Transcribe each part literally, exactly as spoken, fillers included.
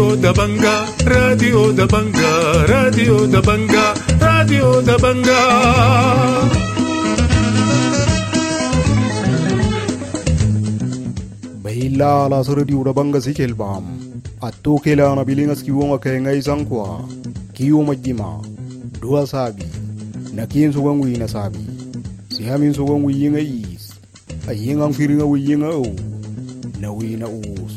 Radio Dabanga, Radio Dabanga, Radio Dabanga, Radio Dabanga. Baila la Radio Dabanga sikelbam. Atto kela na bilingas kiwonga kayenga isankwa. Kiyo majima. Dua sabi. Nakin sugang wi na sabi. Sihamin sugang wi yinga is. Ayingang firinga wi yinga o. Na wi na us.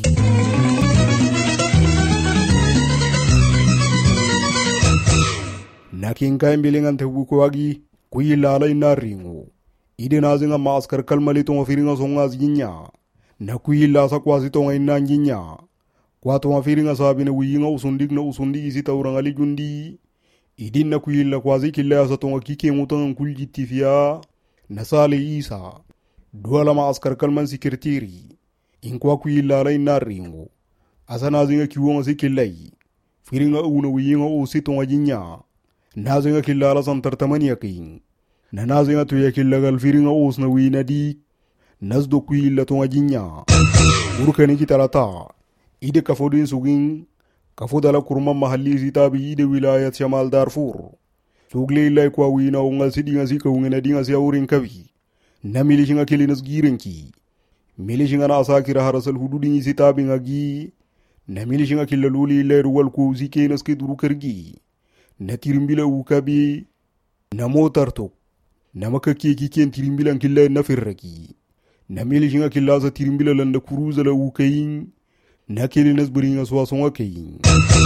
Nakin kain bilingan tebuko wagi. Kuyi lala inaringo. Ide nazinga maskar kalmali tonga firinga songa zinya. Na kuyi lasa kwasi tonga inanjinya. Kwa tonga firinga sabi na wi yinga usundik na usundi isi taurangali jundi. Idin na kuyilla kwazi killa ya satonga kike mutangan kuljiti fiya na sale isa duwala ma askar kalman sikirtiri in kwa kuyilla la inaringo asana zinga kiwonga sikillai firinga una wiyinga o sitonga jinya na zinga killa la santartamani yakin na na zinga tuya killa gal firinga osna wina di nasdo kuyilla tonga jinya urkani kitalata ide kafodin sugin kafudala kurma mahalli sitabi ide wilayat Shamal Darfur sugle ilay kwa wina ungal sidinga sika ungena dinga siya urin kawi na milishinga kilinas girenki milishinga na asakira harasal hududingi sitabi ngagi na milishinga kilaluli ilay ruwal ku zikenas kiduru kergi na tirimbila ukabi na motartok na makakeki kien tirimbila nkilla na firraki na milishinga kilasa tirimbila landa kuruzala ukayin na keli nas beringa swasonga kayin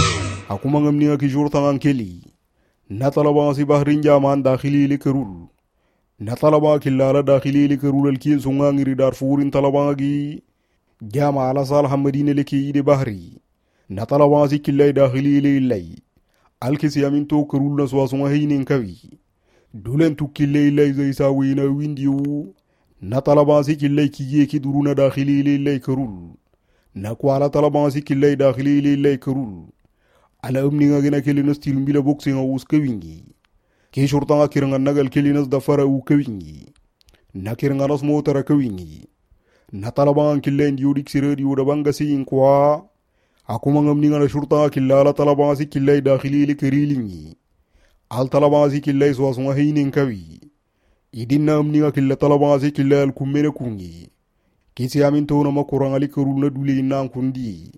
hakuma ngamni ki jortan keli na talaba si bahrin jaman dakhili likrul na talaba kilala dakhili likrul alkin sunga ngiri Darfur in talaba gi jama ala sal hamadina liki ide bahri na talaba si kilay dakhili lilay alkisi yamin to krul na swasonga hinin kawi dulen tu kilay lay zay sawina windiu na talaba si kilay kiye ki duruna dakhili lilay krul na kwala talaban si killay dakhili lilay karul ala umni nga gina kilinas tirimbila boxing a us kawingi ki shurtanga kiranga nagal kilinas dafara u kawingi na kiranga nas motara kawingi na talaban killay ndiyudik siredi u dabanga si inkwa akuma ngamni nga na shurtanga killala talaban si killay dakhili li kirilingi al talaban si killay swasunga hinin kawi idinna umni nga killa talaban si killay al kummene kungi kisi amin tona makurang ali karul na duli inang kundi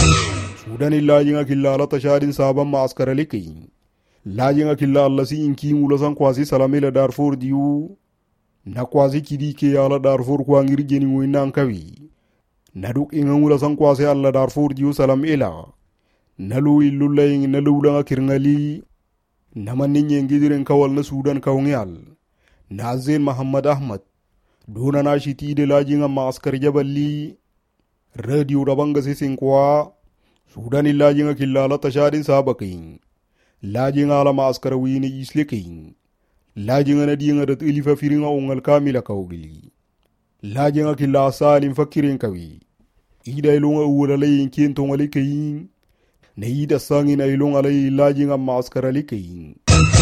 sudan illa jinga killa ala tashadin saban ma askara likin la jinga killa alla si inki mulasan kwasi salamela Darfur diu na kwasi kidike ala Darfur kwa ngiri jeni mo inang kawi na duk inga mulasan kwasi alla Darfur diu salam ila na lu illu laying na lu langa kirngali na maninye ngidiren kawal na sudan kawngyal na Zain Muhammad Ahmad dona na shi ti de lajinga maskar jaballi radio dabanga sisin kwa sudani lajinga killala tashadin sabakin lajinga ala maskar wini islekin lajinga na dinga dat ilifa firinga ungal kamila kawgili lajinga killa salim fakirin kawi ida ilunga uwala layin kiento ngalikayin na ida sangin ilunga layin lajinga maskar alikayin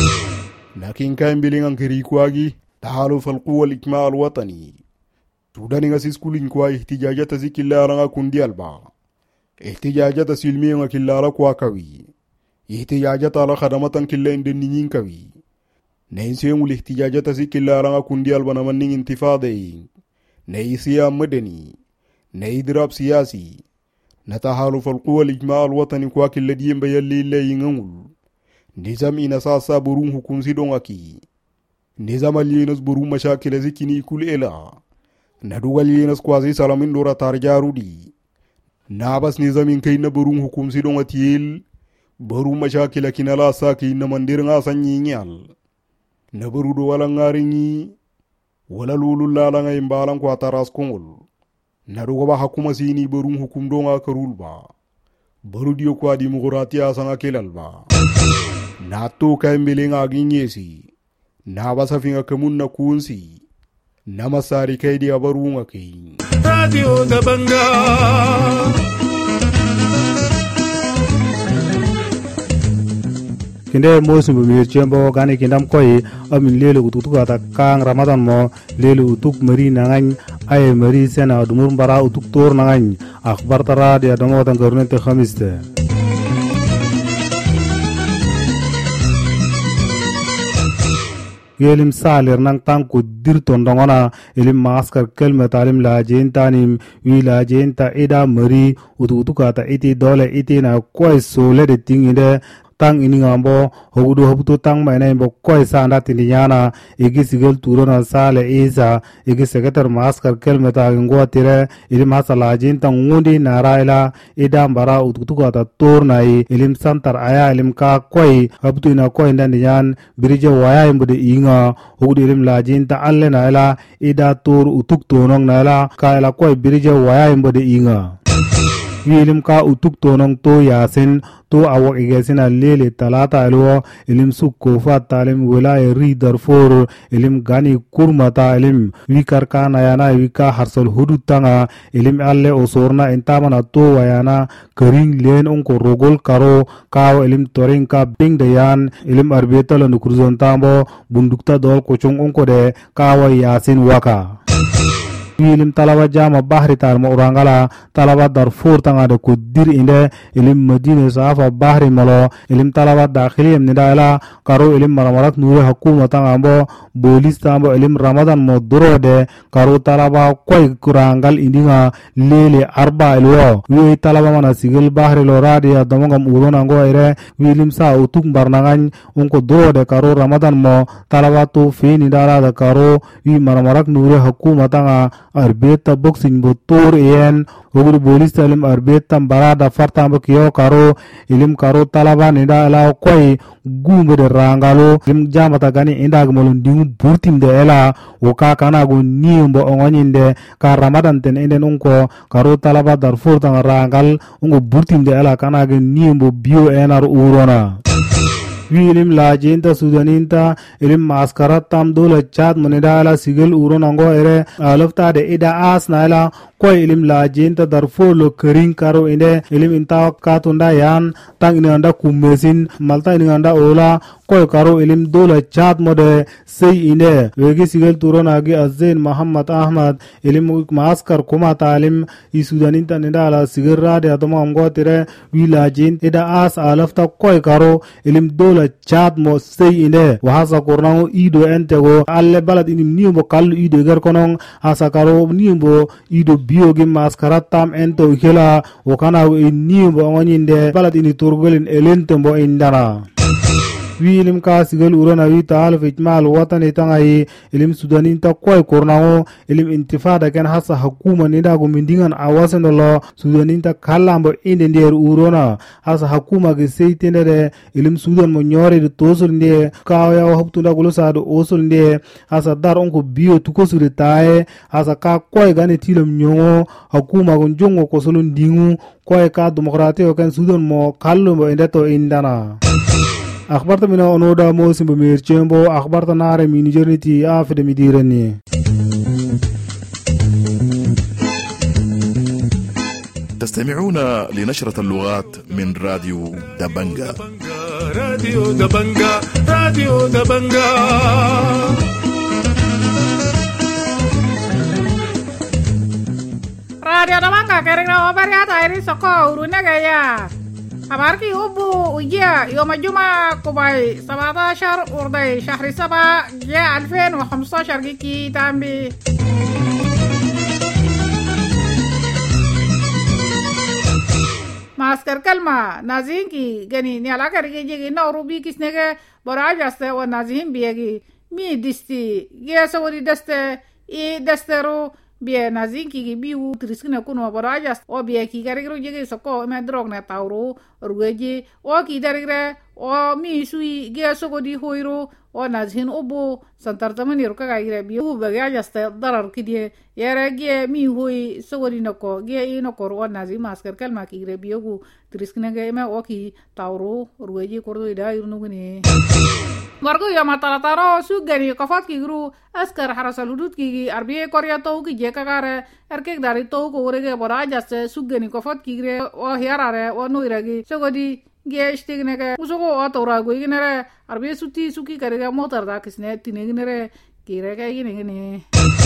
nakin kain bilingan kirikwagi تحالف القوى الإجماع الوطني سوداني غسيس كلين كوا احتجاجات زي كلارا كندي البا احتجاجات سلمية كلارا كوا كوي احتجاجات على خدمات كلا اندنين كوي نيسيوم الاحتجاجات زي كلارا كندي البا نمنين انتفاضي نيسيا مدني نيدراب سياسي نتحالف القوى الإجماع الوطني كوا كلا ديم بيالي اللي ينغول نظام إنساسا برون حكوم سيدون أكي نظام الينس برو مشاكل زكيني كل إلا ندوغ الينس كوازي سلامين دورا تارجارو دي نابس نظام كينا برو حكوم سيدون تيل برو مشاكل كينا لا ساكي نماندير غاسا نينيال نبرو دوالا نغاريني ولا لولو لالا غيمبالا كوا تاراس كونغل ندوغ با حكوم سيني برو حكوم دونغا كرول با برو ديو كوا ديمقراطيا سنغا كيلال با ناتو كايمبيلين آغينيسي na basa finga kamun na kunsi na masari kai di abarunga kai Radio Dabanga kinde mosu mi chembo gani kindam koi amin lelu utuk ata kang Ramadan mo lelu utuk mari nangan ay mari sena dumur bara utuk tor nangan akhbar tara dia damo tan garunte khamiste gelim salir nang tang ku dirton dongona ilim maskar kelme talim la jentanim wi la jenta ida mari ututuka ta iti dole iti na koy sole de tingide tang ini ngambo hogudu hobutu tang maina imbo koy sanda tindiyana igi sigel turona sale isa igi seketar maskar kelmeta ngwa tire ilim hasala jinta ngundi naraila idam bara ututuka ta tornai ilim santar aya ilim ka koy hobutu ina koy ndandiyan birije waya imbo de inga hogudu ilim la jinta alle naila ida tur utuk tonong naila ka ila koy birije waya imbo de inga ilim ka utuk tonong to yasin to awak igesina lele talata alwo ilim sukko fatalim wilaya ri darfor ilim gani kurmata ilim wikar kana yana wika harsal hudutanga ilim alle osorna intamana to wayana kering len onko rogol karo kaw ilim toring ka bing dayan ilim arbetalo nukurzon tambo bundukta dol kochong onko de kawa yasin waka ilim talaba jama bahri tar mo urangala talaba darfur tanga de kudir inde ilim madina safa bahri malo ilim talaba dakhili em nidala karo ilim maramarat nure hukuma tanga ambo bolis tambo ilim ramadan mo durode karo talaba koy kurangal indinga lele arba ilwo wi talaba mana sigil bahri lo radia damongam urona ngo ire ilim sa utuk barnangan onko durode karo ramadan mo talaba to fini dala da karo wi maramarat nure hukuma tanga arbeta boxing botor yen ogul bolis talim arbeta barada farta kiyo karo ilim karo talaba nida ala koy gumbe de rangalo ilim jamata gani indag molon dingu burtim de ela oka kana go niumbo ongonyinde ka ramadan ten enden onko karo talaba darfur tang rangal ongo burtim de ela kana ge niumbo bio enar urona ilim la jenta sudaninta ilim maskara tam dole chat moneda ala sigel uron ango ere alofta de ida as naila koy ilim la jenta darfur lo kering karo inde ilim inta katunda yan tang ni anda kumesin malta ni anda ola koy karo ilim dole chat mode sei inde wegi sigel turon agi azen muhammad ahmad ilim maskar kuma talim i sudaninta neda ala sigel rade atoma ango tere wi la jenta ida as alofta koy karo ilim dole chat mo sei inde wahasa kornango ido entego alle balad inim niumbo kallu ido ger konong hasa karo niumbo ido biogi maskarat tam ento hela wakana niumbo ngonyinde balad ini turgolin elentembo indana ilim ka sigel urona wi taal fitmal watan itangai ilim sudanin ta koy kornao ilim intifada kan hasa hukuma nida go mindingan awasen lo sudanin ta kallambo inde nder urona hasa hukuma ge seitende ilim sudan mo nyore de tosul nde kawya hoptunda gulusa do osul nde hasa dar onko bio tukosure tae hasa ka koy gane tilom nyongo hukuma go jongo ko solon dingu koy ka demokrate kan sudan mo kallo mo indeto indana akhbarta mina onoda mo simbo mirchembo akhbarta nare mi nijerniti afde midirani تستمعون لنشرة اللغات من راديو دبنجا راديو دبنجا راديو دبنجا Radio Dabanga kering na obari ata iri soko uruna gaya habarki ubu ujia يوم الجمعة كوباي سبعة عشر وردي شهر سبعة جاء ألفين وخمسة عشر كي تامبي मास्कर कलमा नाज़ीन की गनी न्याला करके जेगी नौरूबी किसने के बराज आस्ते वो नाज़ीन बियगी मी दिस्ती ये सवरी दस्ते ये दस्तेरो बिया नाज़ीन की की बियू त्रिस्क ने कुनो बराज आस्ते ओ बिया की करके रो जेगी सको मैं द्रोग ने ताउरो रुएजी ओ की दरगरे ओ मी सुई ये सवरी होइरो o nazhin obo santartamani ruka gaire biu bagya jaste darar kidie yere ge mi hui sogori noko ge ino kor o nazi masker kalma ki gre biu triskne ge me o ki tauro rueji kordo ida irnu gni margo ya matala taro sugani kafat ki gru askar harasal hudud ki arbiye korya to ki je kagare erkek dari to ko rege bora jaste sugani kafat ki gre o hiarare o noiragi sogodi ge stigne ke usogo atora go ignere arbe suti suki karega motar da kisne tinegine re kire ga ignene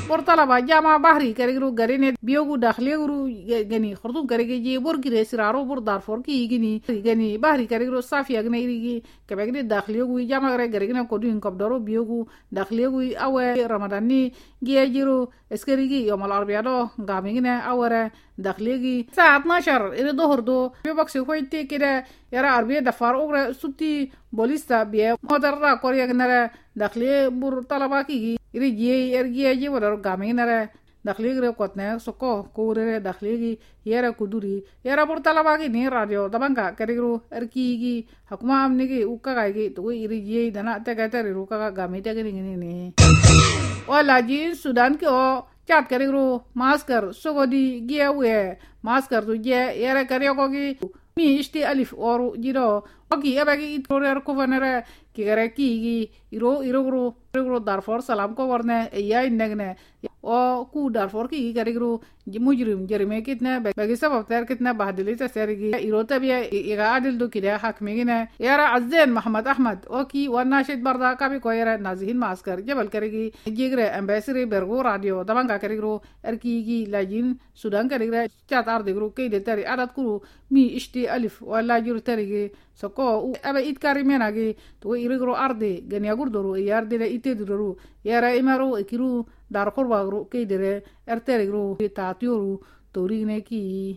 برطلبة جامعة بحري كريجرو غرينة بيوغو داخلي غرو غني خرطوم كريجي برغي سرارو بر دارفور كي غني غني بحري كريجرو صافي غني ريجي كبغدي داخلي غو جامعة غريغنا كودين كبدرو بيوغو داخلي غو او رمضاني جيجيرو اسكريجي يوم الاربعاء دو غاميغنا اوره داخلي الساعة اثناشر الى ظهر دو بيبكسي خويتي كده يرى عربية دفار اوغرا سوتي بوليستا بيه مدررا كوريا غنرا داخلي بر طلباكي ريجي ارجي جي ودر غاميغنا داخلي غري كوتنا سوكو كوري داخلي يرى كودوري يرى بر طلباكي ني راديو دبانكا كريغرو اركيغي حكومه امنيغي اوكاغايغي تو ريجي دنا تاغاتري روكا غامي تاغني ني ولا جي سودان كو chat karigro masker sogodi giawe masker tu je yere karyo kogi mi isti alif oru jiro ogi abagi itrorer kovanere kigere kigi iro irogro irogro darfor salam ko warne ya innegne o ku darfor ki karigro mujrim jerime kitne bagi sabab ter kitne bahdili ta sergi iro tabiya iga adil do kida hakmigine yara azzen muhammad ahmad oki wa nashid barda kabi ko yara nazihin masker jabal karigi jigre ambassador bergo radio dabanga karigro erkigi lajin sudan karigre chat ardigro kide tari adat kuru mi isti alif wala jur tarigi soko aba it karimenagi to irigro arde gani agurdoro yarde le itedoro yara imaro ikiru dar qorbagro kidere erterigro taatiyoru torigine ki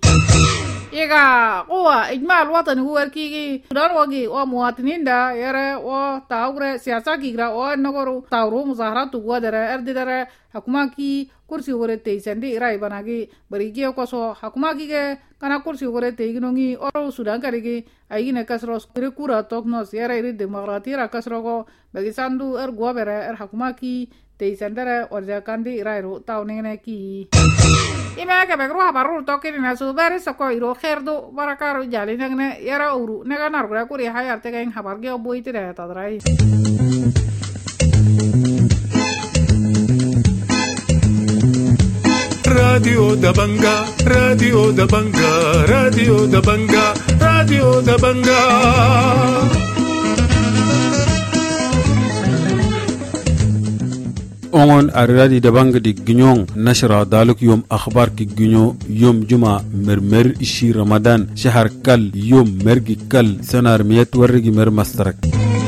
iga قوة إجماع الوطني هو الكيجي سودان وجي ومواطنين دا يرى وتاورة سياسة كيجرا ونقولوا تاورو مظاهرات وقدرة أرد درة حكومة كي كرسي ورتي سندي راي بناجي بريجي وكسو حكومة كي كنا كرسي ورتي جنوني أو سودان كريجي أيجي نكسروس كريكورا توكنوس يرى يريد ديمقراطية كسروكو بقي ساندو أرجوا برا الحكومة كي تيسندرة ورجع كاندي رايرو تاونينه كي إما كبروا هبارو توكين ناسو بارس كو يرو خيردو بركارو جالي نغنا يرا أورو نغنا نرغلا كوري هاي أرتكين هبارجي أبوي ترى تدراي راديو دبنجا راديو دبنجا راديو دبنجا راديو دبنجا اون ارادي دبانغ دي غنيون نشر دالك يوم اخبار كي غنيو يوم جمعة مرمر اشي رمضان شهر كل يوم مرغي كل سنار ميت ورغي مر مسترك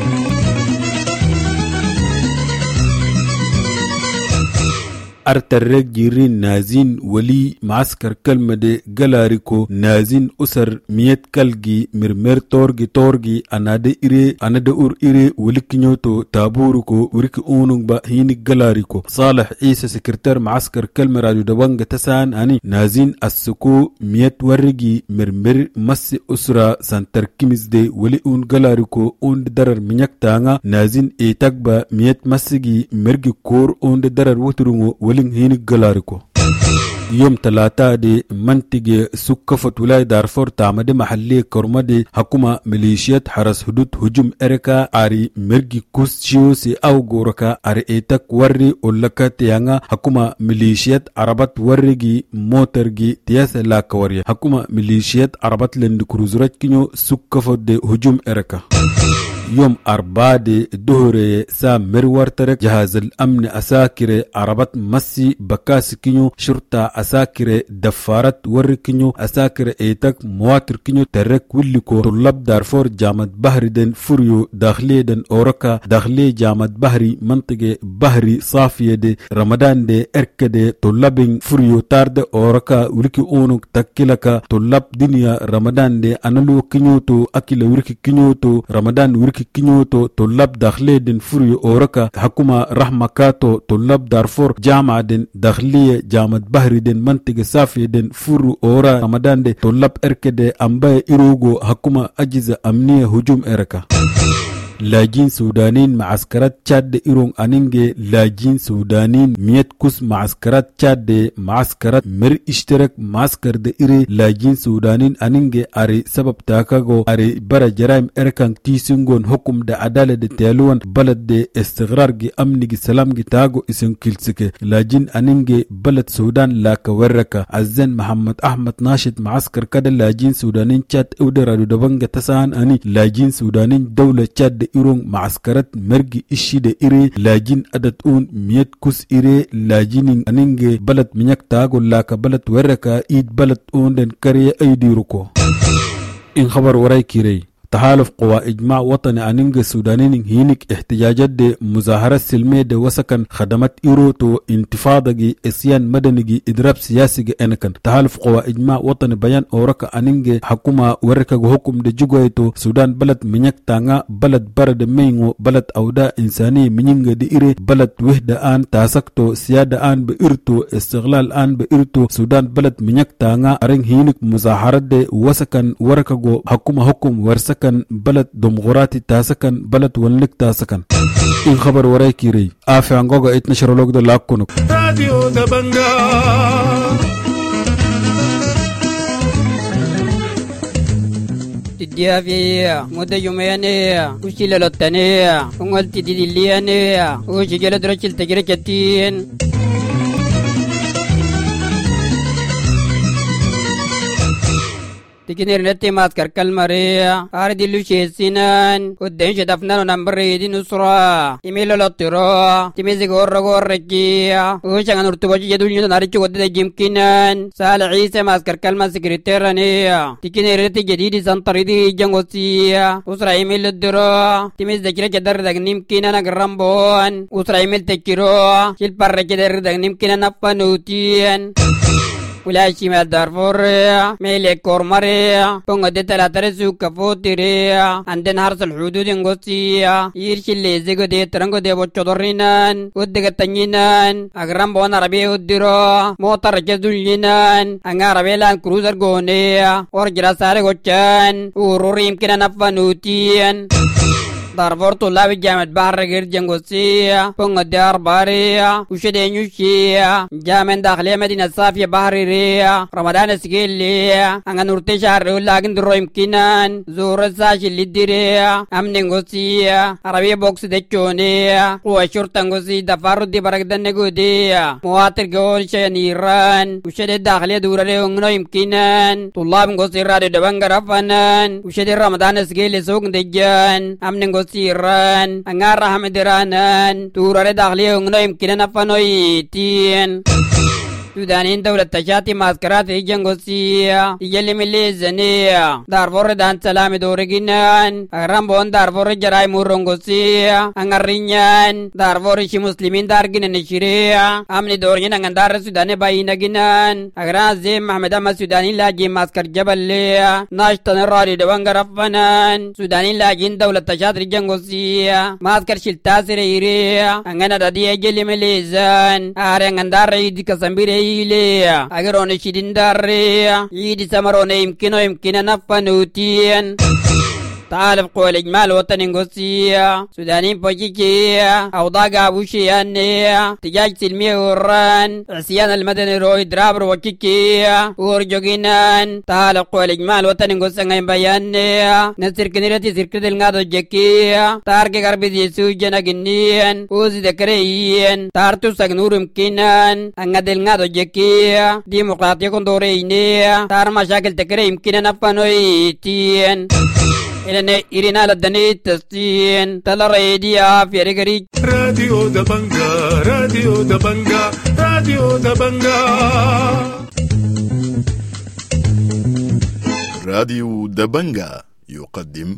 ارترق جيرين نازين ولي معسكر كلمة دي غلاريكو نازين اسر ميت كالجي مرمر تورجي تورجي انا دي اري انا دي اور اري ولكنيوتو تابوركو ورك اونون با هيني غلاريكو صالح عيسى سكرتير معسكر كلمة راديو دبانغ تسان اني نازين السكو ميت ورجي مرمر مس اسرة سنتر كيمز دي ولي اون غلاريكو اون درر منيك تانا نازين ايتاك با ميت مسجي مرجي كور اون درر وترونو هين غلاريكو يوم ثلاثة دي منطقة سكفت ولاية دارفور تعمد محلية كرمدي حكومة ميليشيات حرس حدود هجوم إركا عري مرجي كوسشيو سي أو غوركا عري إيتاك وري أولكا تيانا حكومة ميليشيات عربات ورغي موترغي تياسة لاكوريا حكومة ميليشيات عربات لند كروزرات كينيو سكفت دي هجوم إركا يوم أربعة دي دهوري سا مروار ترك جهاز الأمن أساكري عربات مسي بكاس كينيو شرطة أساكري دفارات ور كينيو أساكري إيتاك مواتر كينيو ترك وليكو طلاب دارفور جامعة بحري دن فوريو داخلي دن أوركا داخلي جامعة بحري منطقة بحري صافية دي رمضان دي إركا دي طلابين فوريو تارد أوركا ولكي أونوك تاكيلكا طلاب دنيا رمضان دي أنالو كينيوتو أكيلا ولكي كينيوتو رمضان ولكي كينيوتو طلاب داخلي دن فوريو أوركا حكومة رحمكاتو طلاب دارفور جامعة دن داخلية جامعة بحري دن منطقة صافية دن فورو أورا رمضان دي طلاب إركا دي أمباي إروغو حكومة أجهزة أمنية هجوم إركا لاجين سودانين معسكرات تشاد إيرون أنينجي لاجين سودانين ميت كوس معسكرات تشاد معسكرات مر اشتراك معسكر دي إيري لاجين سودانين أنينجي أري سبب تاكاغو أري برا جرائم إركان تيسنغون حكم دا عدالة دي تيالوان بلد دي استغرار جي أمني جي سلام جي تاغو اسم كيلسكي لاجين أنينجي بلد سودان لاكا وركا عزين محمد أحمد ناشد معسكر كده لاجين سودانين تشاد اودرا دو دبنغ تسان أني لاجين سودانين دولة تشاد إيرون معسكرات مرجي إشي دا إيري لاجين أدت أون ميت كوس إيري لاجين أنينجي بلد منيك تاغو لاك بلد وركا إيد بلد أون دن كاريا أيدي روكو إن خبر وراي كيري تحالف قوى إجماع وطني أنينج السودانيين هينك احتجاجات دي مظاهرة سلمية دي وسكن خدمات إيروتو انتفاضة جي إسيان مدني جي إضراب سياسي جي أنكن تحالف قوى إجماع وطني بيان أوركا أنينج حكومة وركا حكم دي جوغيتو سودان بلد منيك تانغا بلد برد مينغو بلد أودا إنساني منينج دي إيري بلد وحدة آن تاسكتو سيادة آن بإرتو استغلال آن بإرتو سودان بلد منيك تانغا أرين هينك مظاهرات دي وسكن وركا حكومة حكم ورسك كان بلد دمغراتي تاسكن بلد ولنك تاسكن إن خبر وراي كيري آفي عنقوغا اتنشر لوك دو لاكونك راديو دبنجا تديافيا مدى يوميانيا وشيلة لطانيا ومالتي دي دليانيا وشجالة درجل تجركتين تكنير نتي ماسكر كالماريا أردي لوشي سينان ودين شدفنا نمبر يدي نصرا إيميلو لطرا تميزي غور غور رجيا وشان نرتبوشي يدوني ناريشو ودي جيمكينان سال عيسى ماسكر كالما سكرتيرانيا تكنير نتي جديد سانتريدي جنغوسيا وسرا إيميل الدرا تميز دكرا جدر دك نيمكينا نغرامبون وسرا إيميل تكيرو شيل بار جدر دك نيمكينا نفانوتين ولا شيء دارفور ميلك كورماريا بونغ دتلا ترسو كفوتيريا عندنا هرس الحدود انغوسيا يرشي اللي زيغو دي ترنغو دي بوچودورينان ودغ تنينان اغرام بون عربي وديرو موتر جزولينان ان عربي لان كروزر غونيا اورجرا ساري غوچان ورور يمكن نفنوتين دارفور طلاب جامعة بحر غير جنغوسية بونغ دار باريا وشدي نيوشيا جامعة داخلية مدينة صافية بحرية رمضان سكيلية أنا نورتي شهر ولكن درو يمكنان زور ساشي اللي ديريا أمن غوسية عربية بوكس ديشونية وشرطة غوسي دفارو دي برقدن نغودية مواتر غوشة نيران وشدي داخلية دورة لونغنو يمكنان طلاب غوسي رادو دبنغ رفنان وشدي رمضان سكيلي سوق ديجان أمن غوسي siran angara hamidiranan turare dakhliye ungno yumkina nafanoitin سودانين دولة تشاتي ماسكرات جنغوسية يجلي ملي زنية دارفور دان سلام دورجينان رامبون دارفور جراي مورونغوسية انغرينيان دارفور شي مسلمين دارجين نشرية امني دورجين انغدار سوداني باينا جنان اغرازي محمد اما سوداني لاجي ماسكر جبل ليا ناشتن الرادي دوانغرفنان سوداني لاجين دولة تشاتي جنغوسية ماسكر شلتاسر ايريا انغنا دادي يجلي ملي زان ارين انغدار يدي كسامبيري إليه أجرون شدين داريا يدي سمرون يمكنه يمكن نفنوتين تعالف قوى الإجمال وطن غوسية سودانين بوشيكية أوضاق أبوشيانية تجاج سلمية وران عسيان المدني روي درابر وشيكية ورجوغينان تعالف قوى الإجمال وطن غوسية بيانية نسير كنيرتي سيركت الغادو جكية تارك غربي ديسو جناقنين وزي ذكريين تارتو سغنور يمكنان أنغاد الغادو جكية ديمقراطية كندورينية تار مشاكل تكري يمكن نفنويتين إلى إيرنا لدني تستين تلا راديو في رجري راديو دبنجا راديو دبنجا راديو دبنجا راديو دبنجا يقدم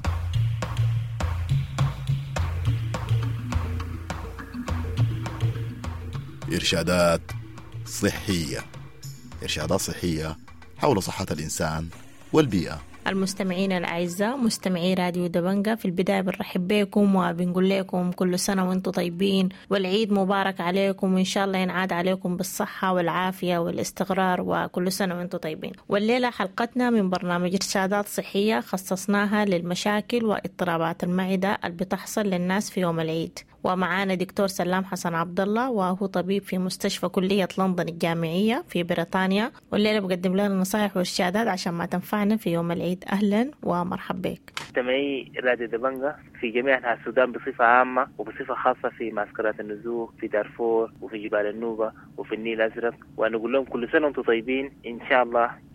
إرشادات صحية إرشادات صحية حول صحة الإنسان والبيئة. المستمعين الأعزاء مستمعي راديو دبنجا، في البداية بنرحب بكم وبنقول لكم كل سنة وانتم طيبين والعيد مبارك عليكم، وإن شاء الله ينعاد عليكم بالصحة والعافية والاستقرار وكل سنة وانتم طيبين. والليلة حلقتنا من برنامج إرشادات صحية خصصناها للمشاكل واضطرابات المعدة اللي بتحصل للناس في يوم العيد، ومعانا دكتور سلام حسن عبد الله وهو طبيب في مستشفى كلية لندن الجامعية في بريطانيا، والليلة بقدم لنا نصائح وإرشادات عشان ما تنفعنا في يوم العيد. أهلا ومرحب بك. مستمعي راديو دبنجا في جميع أنحاء السودان بصفة عامة وبصفة خاصة في معسكرات النزوح في دارفور وفي جبال النوبة وفي النيل الأزرق، ونقول لهم كل سنة وانتم طيبين إن شاء الله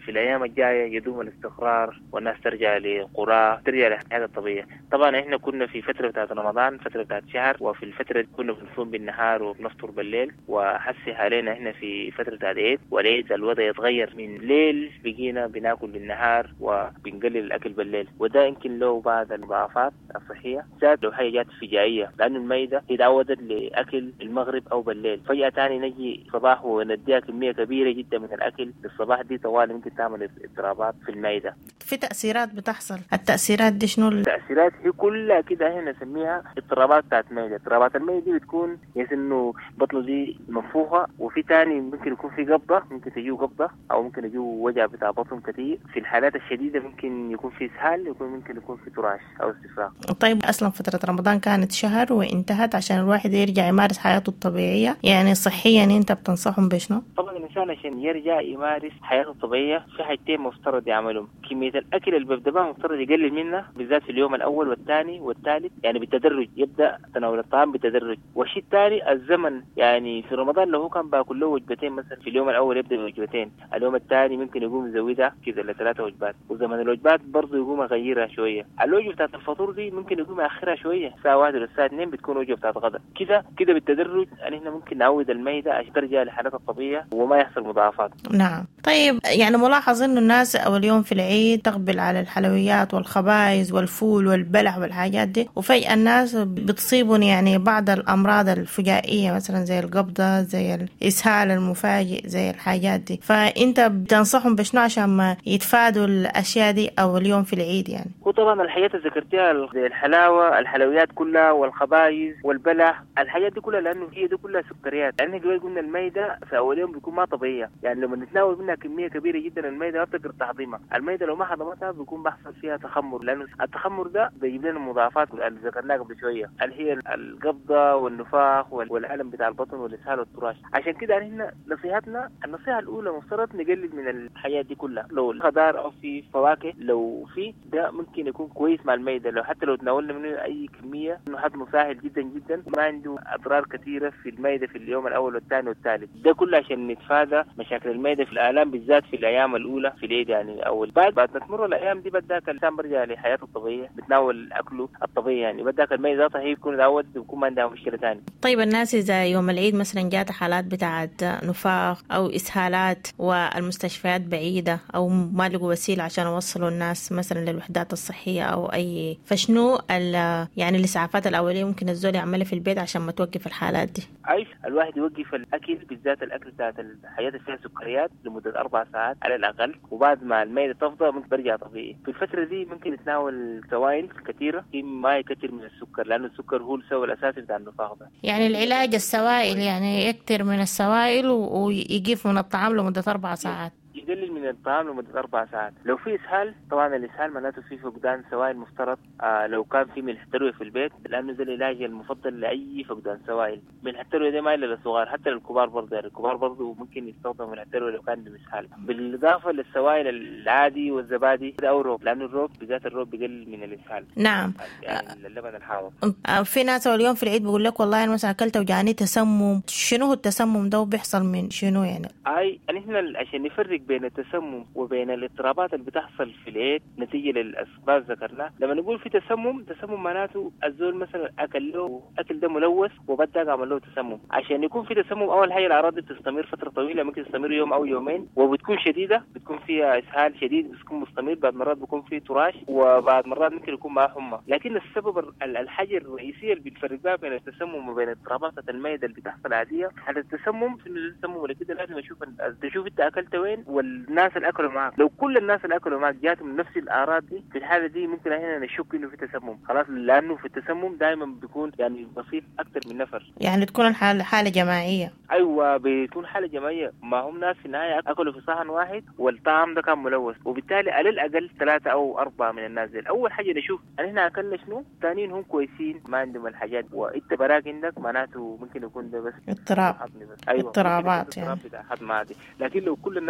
في الأيام الجاية يدوم الاستقرار والناس ترجع لقرى، ترجع لحياتها الطبيعية. طبعا إحنا كنا في فترة بتاعت رمضان، فترة بتاعت شهر، وفي الفترة دي كنا بنصوم بالنهار وبنفطر بالليل، وحسي علينا إحنا في فترة بتاعت عيد، والعيد الوضع يتغير من ليل بقينا بناكل بالنهار وبنقلل الأكل بالليل، وده يمكن له بعض المضاعفات الصحية زاد لو حاجة جات فجائية، لأن الميدة هي تعودت لأكل المغرب أو بالليل، فجأة تاني نجي صباح ونديها كمية كبيرة جدا من الأكل للصباح، دي طوال ممكن تعمل اضطرابات في الميدة. في تأثيرات بتحصل، التأثيرات دي شنو؟ التأثيرات هي كلها كده هنا نسميها اضطرابات بتاعت الميدة. اضطرابات الميدة دي بتكون يس إنه بطنه دي منفوخة، وفي تاني ممكن يكون في قبضة، ممكن تجيه قبضة أو ممكن يجيه وجع بتاع بطن كتير. في الحالات الشديدة ممكن يكون في إسهال، يكون ممكن يكون في تراش أو استفراغ. طيب أصلا فترة رمضان كانت شهر وانتهت، عشان الواحد يرجع يمارس حياته الطبيعية، يعني صحيا أنت بتنصحهم بشنو؟ طبعا الإنسان عشان يرجع يمارس حياته الطبيعية في حاجتين مفترض يعملهم. كمية الأكل اللي بيبدأ مفترض يقلل منها، بالذات في اليوم الأول والثاني والثالث، يعني بالتدرج يبدأ تناول الطعام بالتدرج. والشيء الثاني الزمن، يعني في رمضان لو هو كان باكل له وجبتين مثلا، في اليوم الأول يبدأ بوجبتين، اليوم الثاني ممكن يقوم يزودها كذا لثلاثة وجبات، وزمن الوجبات برضه يقوم يغيرها شوية. الوجبة بتاعت الفطور دي ممكن يقوم يأخرها شوية، الساعة واحدة والساعة اثنين بتكون وجبة بتاعت غدا، كذا كذا بالتدرج. يعني احنا ممكن نعود الميدة عشان ترجع لحالتها الطبيعية وما يحصل مضاعفات. نعم. طيب يعني ملاحظ إنه الناس أول يوم في العيد تقبل على الحلويات والخبائز والفول والبلح والحاجات دي، وفجأة الناس بتصيبون يعني بعض الأمراض الفجائية، مثلا زي القبضة، زي الإسهال المفاجئ، زي الحاجات دي. فأنت بتنصحهم بشنو عشان ما يتفادوا الأشياء دي أول يوم في العيد؟ يعني وطبعا الحاجات اللي ذكرتها زي الحلاوة، الحلويات كلها، والخبائز والبلح، الحاجات دي كلها، لأنه هي دي كلها سكريات. لأن قبل قلنا الميدة في أول يوم بيكون ما طبيعية، يعني لما نتناول منها كمية كبيرة جدا الميدة ما بتقدر تهضمها. الميدة لو ما هضمتها بيكون بيحصل فيها تخمر، لأنه التخمر ده بيجيب لنا مضاعفات اللي ذكرناها قبل شوية، اللي هي القبضة والنفاخ والألم بتاع البطن والإسهال والتراش. عشان كده هنا نصيحتنا، النصيحة الأولى مفترض نقلل من الحاجات دي كلها. لو الخضار أو في فواكه لو في ده ممكن يكون كويس مع الميدة، لو حتى لو تناولنا منه أي كمية إنه هضمه سهل جدا جدا، ما عنده أضرار كثيرة في الميدة في اليوم الأول والثاني والثالث. ده كله عشان نتفادى مشاكل الميدة في الآلام، بالذات في الأيام الأولى في العيد. يعني أول بعد بعد ما تمر الأيام دي بداك الإنسان برجع لحياته الطبيعية، بتناول أكله الطبيعي، يعني بداك الميدة ذاتها هي بتكون تعود بيكون ما عندها مشكلة ثانية. طيب الناس إذا يوم العيد مثلا جات حالات بتاعت نفاخ أو إسهالات والمستشفيات بعيدة أو ما لقوا وسيلة عشان يوصلوا الناس مثلا للوحدات الصحية أو أي، فشنو يعني الإسعافات الأولية ممكن الزول يعملها في البيت عشان ما توقف الحالات دي؟ أي الواحد يوقف الأكل، بالذات الأكل بتاعت الحاجات اللي فيها سكريات لمدة أربع ساعات على الأقل، وبعد ما الميدة تفضى ممكن برجع طبيعي. في الفترة دي ممكن يتناول سوائل كثيرة ما يكثر من السكر، لأنه السكر هو السبب الأساسي بتاع النفاخ ده. يعني العلاج السوائل، يعني يكثر من السوائل ويقيف من الطعام لمدة أربع ساعات. يقلل من الطعام لمدة أربع ساعات. لو في إسهال، طبعا الإسهال معناته في فقدان سوائل مفترض. آه لو كان في ملح تروي في البيت، لأنه ده العلاج المفضل لأي فقدان سوائل. ملح التروي ده ما إلا للصغار، حتى للكبار برضه، يعني الكبار برضه ممكن يستخدم ملح التروي لو كان له إسهال. بالإضافة للسوائل العادي والزبادي أو الروب، لأنه الروب بالذات الروب بيقلل من الإسهال. نعم. يعني اللبن الحامض. في ناس اليوم في العيد بيقول لك والله أنا مثلا أكلت وجاني تسمم. شنو هو التسمم ده وبيحصل من شنو يعني؟ أي يعني إحنا عشان نفرق بين التسمم وبين الاضطرابات اللي بتحصل في العيد نتيجة للأسباب ذكرناها. لما نقول في تسمم، تسمم معناته الزول مثلا أكل له أكل ده ملوث وبدأ عمل له تسمم. عشان يكون في تسمم أول حاجة الأعراض بتستمر فترة طويلة، ممكن تستمر يوم أو يومين وبتكون شديدة، بتكون فيها إسهال شديد، بتكون مستمر، بعد مرات بيكون فيه تراش، وبعد مرات ممكن يكون معاه حمى. لكن السبب الحاجة الرئيسية اللي بتفرق بين التسمم وبين اضطرابات المعدة اللي بتحصل عادية، حالة التسمم في التسمم ولا كده لازم أشوف تشوف أنت أكلت وين والناس اللي أكلوا معك. لو كل الناس اللي أكلوا معك جاتهم نفس الأعراض دي، في الحالة دي ممكن هنا نشك إنه في تسمم خلاص، لأنه في التسمم دائما بيكون يعني بسيط أكثر من نفر، يعني تكون الحالة حالة جماعية. أيوة بتكون حالة جماعية، ما هم ناس في النهاية أكلوا في صحن واحد والطعام ده كان ملوث، وبالتالي على الأقل ثلاثة أو أربعة من الناس دي أول حاجة نشوف أن إحنا أكلنا شنو، ثانيين هم كويسين ما عندهم الحاجات، وإنت براك عندك معناته ممكن يكون ده بس اضطراب. أيوة اضطرابات يعني. لكن لو كل الناس جاتهم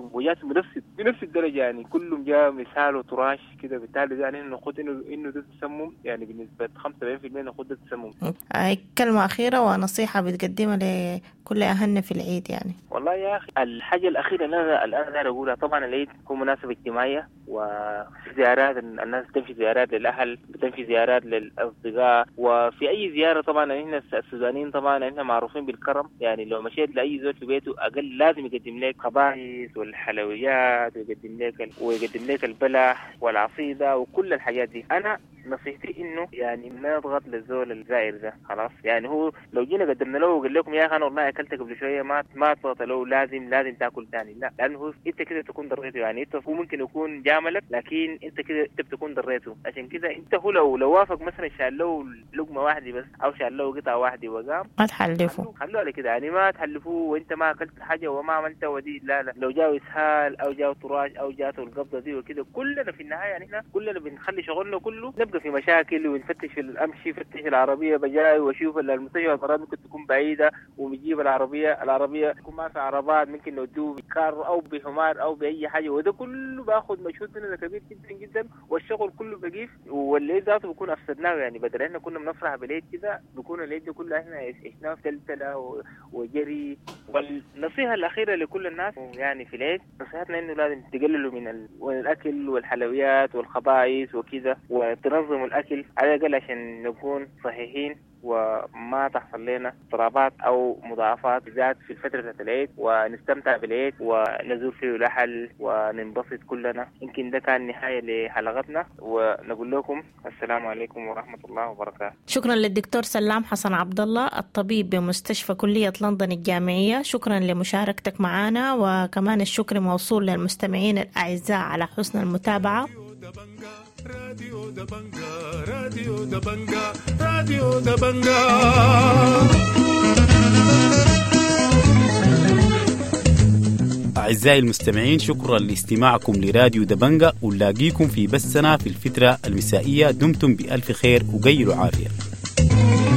وجاتهم بنفس بنفس الدرجة، يعني كلهم جاء مثال وتراش كده. بالتالي يعني ناخد إنه إنه ده تسمم، يعني بنسبة خمسة وسبعين بالمية ناخد ده تسمم. هاي كلمة أخيرة ونصيحة بتقدمها لكل أهلنا في العيد يعني. والله يا أخي الحاجة الأخيرة اللي أنا الآن داير أقولها، طبعا العيد هو مناسبة اجتماعية وفي زيارات، الناس بتمشي زيارات للأهل، بتمشي زيارات للأصدقاء، وفي أي زيارة طبعا إحنا السودانيين طبعا إحنا معروفين بالكرم. يعني لو مشيت لأي زول في بيته أقل لازم يقدم لك خبائث والحلويات ويقدم لك ويقدم لك البلح والعصيدة وكل الحاجات دي. أنا نصيحتي إنه يعني ما نضغط للزول الزائر ده خلاص. يعني هو لو جينا قدمنا له وقال لكم يا أخي أنا والله أكلت قبل شوية، ما ما تضغط له لازم لازم تاكل ثاني، لا، لأنه أنت كده تكون ضريته. يعني أنت هو ممكن يكون جاملك لكن أنت كده أنت بتكون ضريته. عشان كده أنت هو لو لو وافق مثلا شال له لقمة واحدة بس أو شال له قطعة واحدة وقام، ما تحلفه، خلوه على كده. يعني ما تحلفوه وأنت ما أكلت حاجة وما عملت ودي، لا لا. لو جاء إسهال أو جاء تراش أو جاءته القبضة دي وكده، كلنا في النهاية يعني إحنا كلنا بنخلي شغلنا كله نبقى في مشاكل ونفتش في الأمشي، فتش العربية بجاي وأشوف المستشفى المرات ممكن تكون بعيدة وبيجيب العربية العربية تكون ما في عربات، ممكن نودوه بكار أو بحمار أو بأي حاجة، وده كله بأخذ مجهود مننا كبير جدا جدا، والشغل كله بقيف، والليل ذاته بيكون أفسدناه. يعني بدل إحنا كنا بنفرح بالليل كده، بيكون الليل ده كله إحنا عشناه في تلتلة وجري. والنصيحة الأخيرة لكل الناس يعني في العيد، نصيحتنا إنه لازم تقللوا من الأكل والحلويات والخبائث وكذا، وتنظموا الأكل على الأقل عشان نكون صحيحين وما تحصل لنا اضطرابات او مضاعفات بالذات في فترة العيد، ونستمتع بالعيد ونزور فيه الأهل وننبسط كلنا. يمكن ده كان نهاية لحلقتنا، ونقول لكم السلام عليكم ورحمة الله وبركاته. شكرا للدكتور سلام حسن عبد الله، الطبيب بمستشفى كلية لندن الجامعية. شكرا لمشاركتك معنا، وكمان الشكر موصول للمستمعين الأعزاء على حسن المتابعة. راديو دبنجا راديو دبنجا راديو دبنجا. أعزائي المستمعين، شكرا لاستماعكم لراديو دبنجا، ونلاقيكم في بثنا في الفترة المسائية. دمتم بألف خير وقيلوا عافية.